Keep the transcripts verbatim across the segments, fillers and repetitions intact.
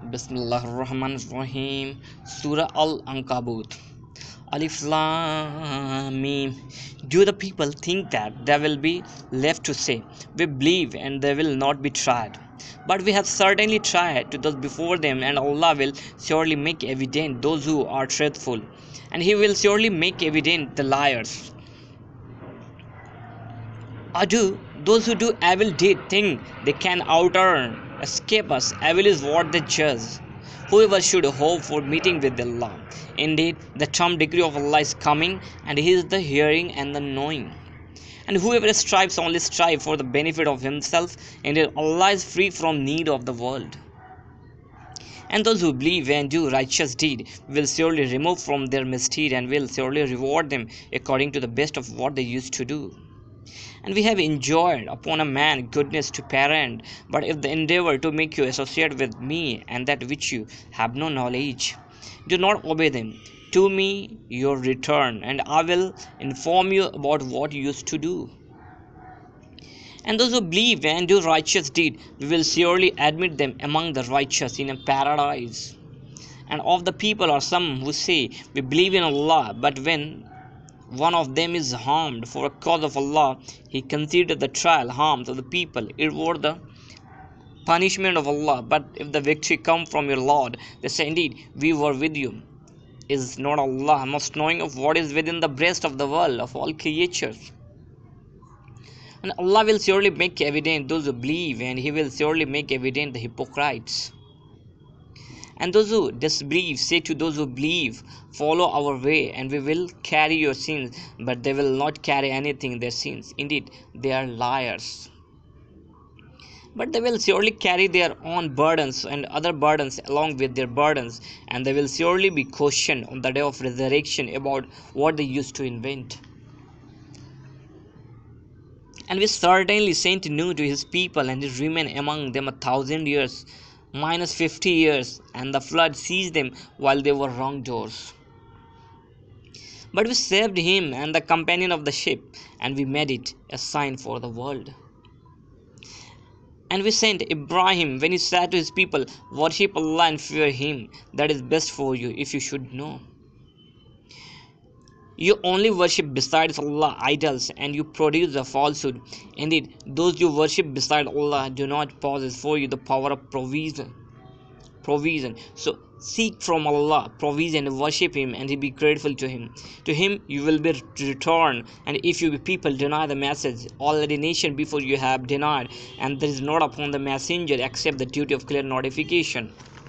Bismillahirrahmanirrahim. Surah Al-Ankabut. Alif Lam Mim. Do the people think that they will be left to say, "We believe," and they will not be tried? But we have certainly tried to those before them, and Allah will surely make evident those who are truthful, and He will surely make evident the liars. Or do those who do evil deed think they can outearn, escape us? Evil is what they judge. Whoever should hope for meeting with Allah. Indeed, the term decree of Allah is coming, and He is the hearing and the knowing. And whoever strives only strive for the benefit of himself, indeed Allah is free from need of the world. And those who believe and do righteous deed will surely remove from their misdeed and will surely reward them according to the best of what they used to do. And we have enjoined upon a man goodness to parent, but if they endeavor to make you associate with me and that which you have no knowledge, do not obey them. To me your return, and I will inform you about what you used to do. And those who believe and do righteous deed, we will surely admit them among the righteous in a paradise. And of the people are some who say, "We believe in Allah," but when one of them is harmed for a cause of Allah, he considered the trial harms of the people. It were the punishment of Allah. But if the victory come from your Lord, they say, "Indeed, we were with you." Is not Allah most knowing of what is within the breast of the world of all creatures? And Allah will surely make evident those who believe, and He will surely make evident the hypocrites. And those who disbelieve say to those who believe, "Follow our way, and we will carry your sins," but they will not carry anything their sins. Indeed, they are liars. But they will surely carry their own burdens and other burdens along with their burdens, and they will surely be questioned on the day of resurrection about what they used to invent. And we certainly sent Nuh to his people, and he remained among them a thousand years, minus fifty years, and the flood seized them while they were wrongdoers. But we saved him and the companion of the ship, and we made it a sign for the world. And we sent Ibrahim when he said to his people, "Worship Allah and fear Him. That is best for you if you should know. You only worship besides Allah idols, and you produce a falsehood. Indeed, those you worship beside Allah do not possess for you the power of provision. Provision. So seek from Allah provision and worship Him, and be grateful to Him. To Him you will be returned. And if you people deny the message, already nation before you have denied, and there is not upon the messenger except the duty of clear notification."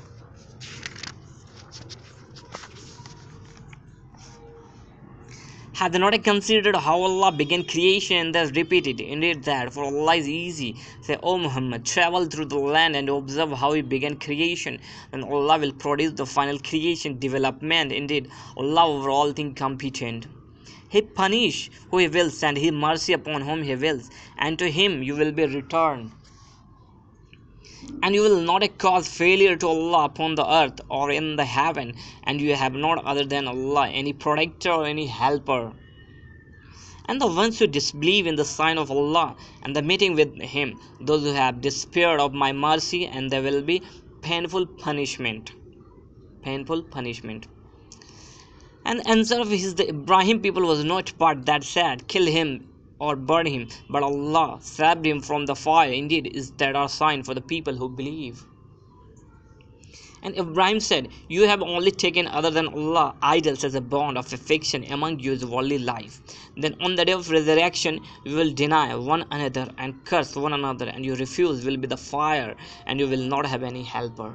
Have they not considered how Allah began creation and thus repeated? Indeed that, for Allah is easy. Say, "O Muhammad, travel through the land and observe how He began creation, and Allah will produce the final creation development. Indeed, Allah over all things competent. He punish who He wills, and He mercy upon whom He wills, and to Him you will be returned. And you will not cause failure to Allah upon the earth or in the heaven, and you have not other than Allah any protector or any helper. And the ones who disbelieve in the sign of Allah and the meeting with Him, those who have despaired of my mercy, and there will be painful punishment. Painful punishment. And the answer of his the Ibrahim people was not part that said, "Kill him or burn him," but Allah saved him from the fire. Indeed, is that our sign for the people who believe. And Ibrahim said, "You have only taken other than Allah idols as a bond of affection among you is worldly life. Then on the day of resurrection you will deny one another and curse one another, and your refuse will be the fire, and you will not have any helper."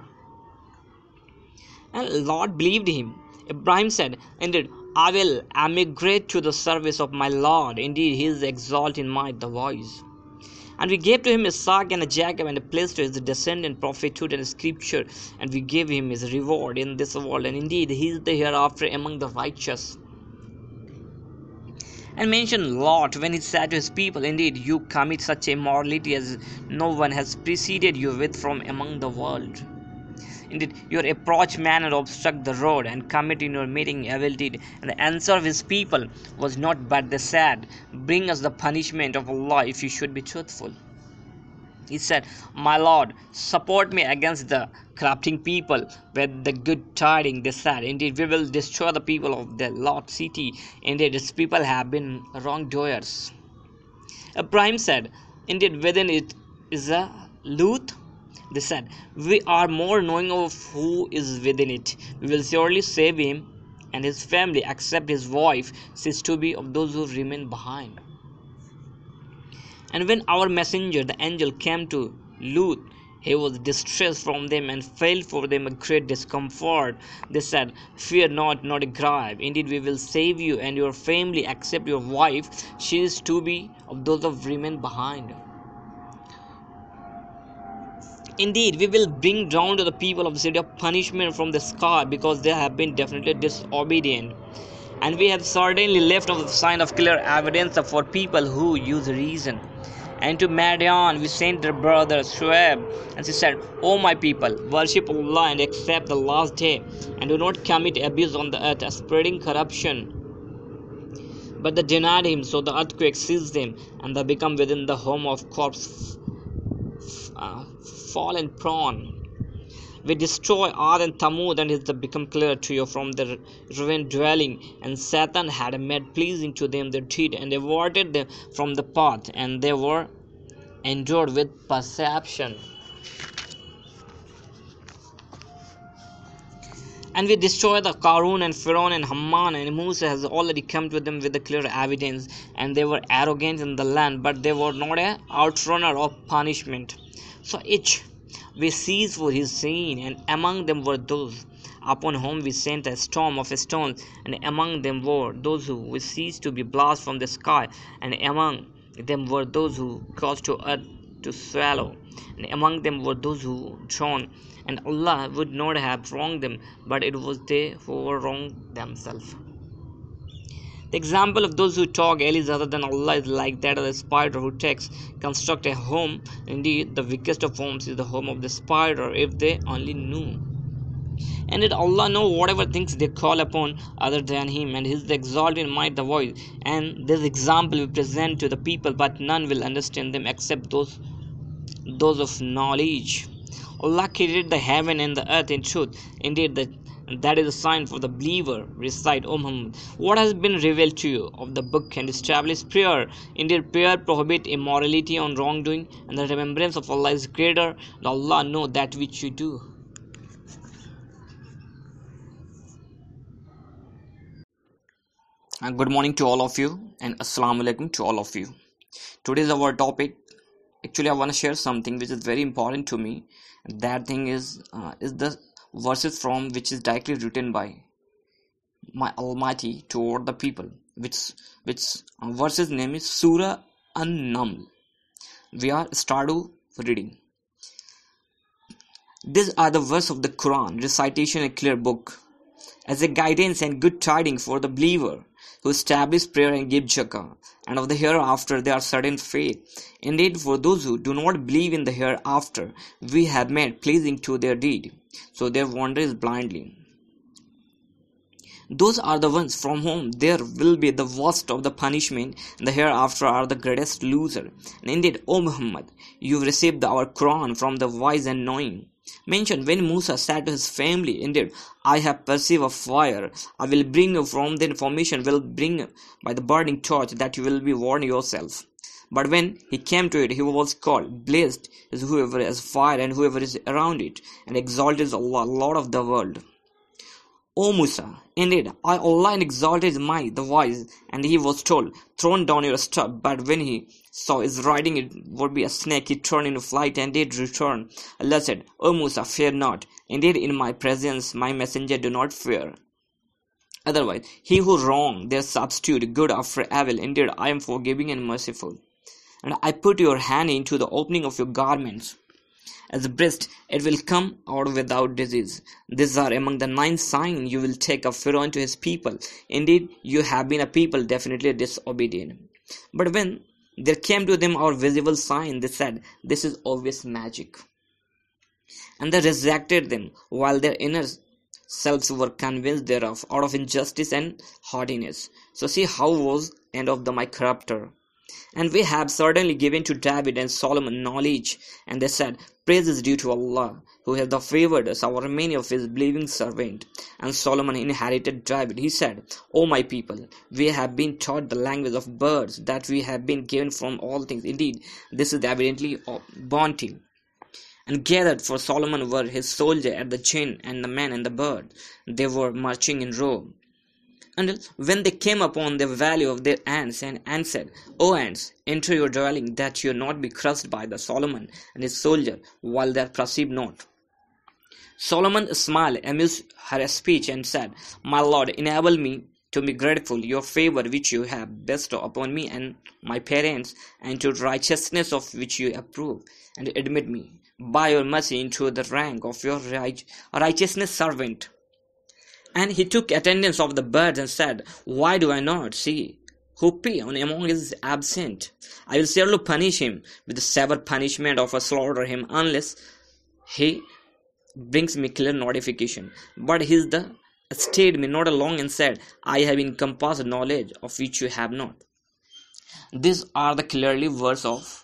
And Lord believed him. Ibrahim said, "Indeed, I will emigrate to the service of my Lord. Indeed, He is exalted in might, the voice." And we gave to him Isaac and Jacob, and a place to his descendant, prophethood and scripture, and we gave him his reward in this world, and indeed he is the hereafter among the righteous. And mention Lot when he said to his people, "Indeed, you commit such immorality as no one has preceded you with from among the world. Indeed, your approach manner obstruct the road, and commit in your meeting evil deed." And the answer of his people was not but they said, "Bring us the punishment of Allah if you should be truthful." He said, "My lord, support me against the corrupting people with the good tidings." They said, "Indeed, we will destroy the people of the Lot city. Indeed, its people have been wrongdoers." Ibrahim said, "Indeed, within it is a Lut." They said, "We are more knowing of who is within it. We will surely save him and his family, except his wife, she is to be of those who remain behind." And when our messenger, the angel, came to Lut, he was distressed from them and felt for them a great discomfort. They said, "Fear not, not a grieve. Indeed, we will save you and your family, except your wife. She is to be of those who remain behind. Indeed, we will bring down to the people of the city a punishment from the sky, because they have been definitely disobedient. And we have certainly left a sign of clear evidence for people who use reason." And to Madian we sent their brother Shuaib, and she said, "O my people, worship Allah and accept the last day, and do not commit abuse on the earth, spreading corruption." But they denied him, so the earthquake seized them, and they become within the home of corpse uh, fallen prone. We destroy Ad and Thamud, and it has become clear to you from their ruined dwelling. And Satan had made pleasing to them their deed, and averted them from the path, and they were endured with perception. And we destroy the Karun and Pharaoh and Haman, and Musa has already come to them with the clear evidence. And they were arrogant in the land, but they were not a outrunner of punishment. So each we seized for his sin, and among them were those upon whom we sent a storm of stones, and among them were those who we ceased to be blast from the sky, and among them were those who caused to earth to swallow, and among them were those who drowned. And Allah would not have wronged them, but it was they who were wronged themselves. The example of those who talk ill other than Allah is like that of the spider who takes construct a home. Indeed, the weakest of homes is the home of the spider, if they only knew. And did Allah know whatever things they call upon other than Him, and His exalted might the voice. And this example we present to the people, but none will understand them except those those of knowledge. Allah created the heaven and the earth in truth. Indeed, the that is a sign for the believer. Recite, O Muhammad, what has been revealed to you of the book, and establish prayer. Indeed, prayer prohibit immorality on wrongdoing, and the remembrance of Allah is greater. And Allah know that which you do. And good morning to all of you, and Assalamu alaikum to all of you. Today's our topic. Actually, I want to share something which is very important to me. That thing is uh, is the verses from which is directly written by my Almighty toward the people, which which uh, verses name is Surah An-Naml. We are start reading. These are the verse of the Quran, recitation a clear book, as a guidance and good tidings for the believer who establish prayer and give zakah, and of the hereafter they are certain faith. Indeed, for those who do not believe in the hereafter, we have made pleasing to their deed, so their wander is blindly. Those are the ones from whom there will be the worst of the punishment, and the hereafter are the greatest loser. And indeed, O Muhammad, you received our Quran from the wise and knowing. Mention when Musa said to his family, "Indeed, I have perceived a fire. I will bring you from the information, will bring by the burning torch, that you will be warned yourself." But when he came to it, he was called, "Blessed is whoever has fire and whoever is around it, and exalted is Allah, Lord of the world." O Musa, indeed, I Allah exalted might the wise, and he was told, "Throw down your staff." But when he saw his riding it would be a snake, he turned into flight and did return. Allah said, "O Musa, fear not. Indeed, in my presence, my messenger do not fear. Otherwise, he who wrong, their substitute good after evil. Indeed, I am forgiving and merciful. And I put your hand into the opening of your garments. As a breast, it will come out without disease. These are among the nine signs you will take of Pharaoh to his people. Indeed, you have been a people definitely disobedient." But when there came to them our visible sign, they said, "This is obvious magic." And they rejected them, while their inner selves were convinced thereof, out of injustice and haughtiness. So see how was end of the my corrupter. And we have certainly given to David and Solomon knowledge. And they said, Praise is due to Allah, who has the favored us, our many of his believing servant. And Solomon inherited David. He said, O my people, we have been taught the language of birds, that we have been given from all things. Indeed, this is evidently bounty. And gathered for Solomon were his soldiers at the chain, and the man and the bird. They were marching in row. And when they came upon the valley of their ants, and ants said, O ants, enter your dwelling, that you not be crushed by the Solomon and his soldier, while they proceed not. Solomon smiled amidst her speech, and said, My lord, enable me to be grateful your favor which you have bestowed upon me and my parents, and to righteousness of which you approve, and admit me by your mercy into the rank of your right, righteousness servant. And he took attendance of the birds, and said, Why do I not see who peon among is absent? I will surely punish him with the severe punishment of a slaughter him, unless he brings me clear notification. But he the stayed me not long, and said, I have encompassed knowledge of which you have not. These are the clearly words of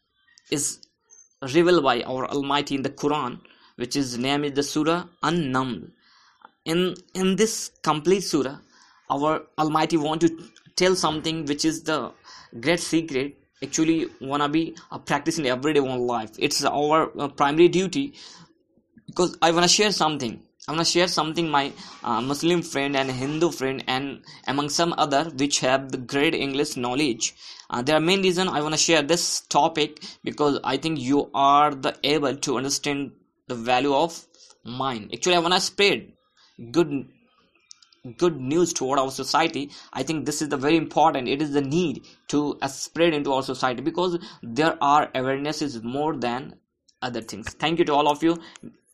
is revealed by our Almighty in the Quran, which is named the Surah An-Naml. In, in this complete surah, our Almighty want to tell something which is the great secret. Actually, wanna be a practice in everyday one life. It's our uh, primary duty, because I wanna share something. I wanna share something my uh, Muslim friend and Hindu friend, and among some other which have the great English knowledge. Uh, there are main reason I wanna share this topic, because I think you are the able to understand the value of mind. Actually, I wanna spread good good news toward our society. I think this is the very important. It is the need to uh, spread into our society, because there are awarenesses more than other things. Thank you to all of you.